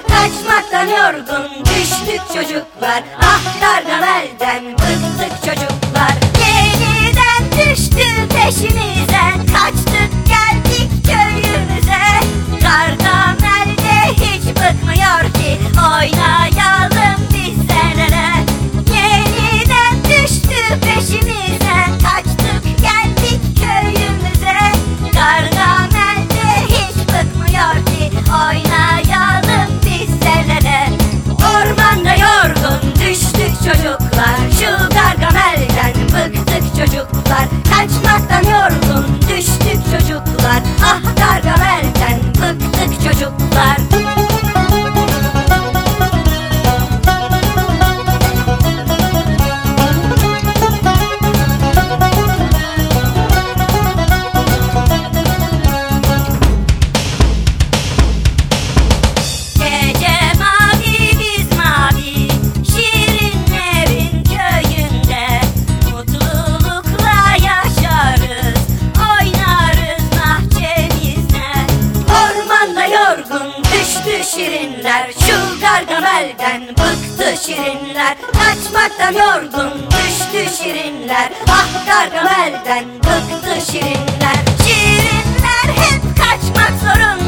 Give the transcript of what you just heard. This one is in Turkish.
Kaçmaktan yorgun düştük çocuklar. Ah Gargamel'den bıktık çocuklar. Yeniden düştü peşimize, kaçtık geldik köyümüze. Gargamel'de hiç bıkmıyor ki, oynayalım biz senere. Yeniden düştü peşimize, kaçtık geldik köyümüze. Gargamel'de hiç bıkmıyor ki, oynayalım biz senere. Ormanda yorgun düştük çocuklar. Şu Gargamel'den bıktık çocuklar. Kaçmaktan yorgun düştük çocuklar. Ah Gargamel'den bıktık çocuklar. Gece mavi biz mavi, şirinlerin köyünde mutlulukla yaşarız, oynarız bahçemizde. Ormanda yorgun düştü şirinler. Şu Gargamel'den bıktı şirinler. Kaçmaktan yorgun düştü şirinler. Ah Gargamel'den bıktı şirinler. Şirinler hep kaçmak zorunda.